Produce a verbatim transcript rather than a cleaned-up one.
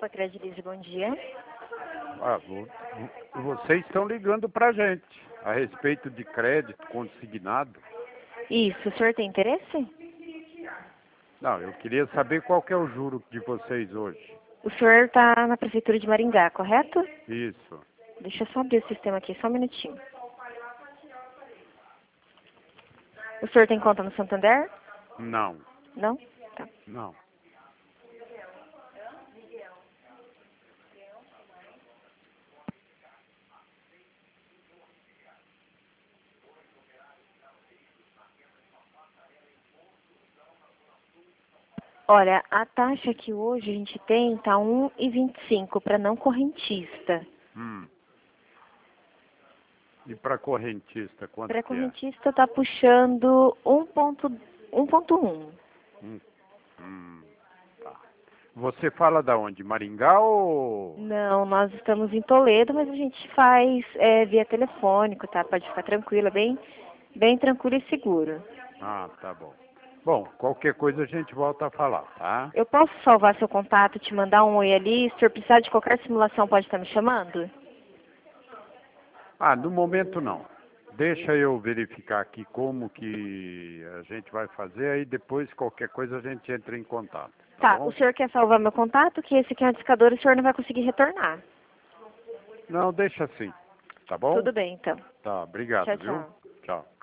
Opa, Credilize, bom dia. Ah, vo- vo- vocês estão ligando pra gente a respeito de crédito consignado. Isso, o senhor tem interesse? Não, eu queria saber qual que é o juro de vocês hoje. O senhor está na prefeitura de Maringá, correto? Isso. Deixa eu só abrir o sistema aqui, só um minutinho. O senhor tem conta no Santander? Não, Não? Tá. não. Olha, a taxa que hoje a gente tem tá um vírgula vinte e cinco para não correntista. Hum. E para correntista, quanto Para que é? correntista tá puxando um ponto um. Hum. Hum. Tá. Você fala da onde? Maringá ou... Não, nós estamos em Toledo, mas a gente faz é, via telefônico, tá? Pode ficar tranquila, bem, bem tranquilo e seguro. Ah, tá bom. Bom, qualquer coisa a gente volta a falar, tá? Eu posso salvar seu contato, te mandar um oi ali? Se o senhor precisar de qualquer simulação, pode estar me chamando? Ah, no momento não. Deixa eu verificar aqui como que a gente vai fazer, aí depois qualquer coisa a gente entra em contato. Tá, Tá, bom? o senhor quer salvar meu contato? Que esse aqui é um discador e o senhor não vai conseguir retornar. Não, deixa assim. Tá bom? Tudo bem, então. Tá, obrigado, Tchau, viu? tchau. Tchau.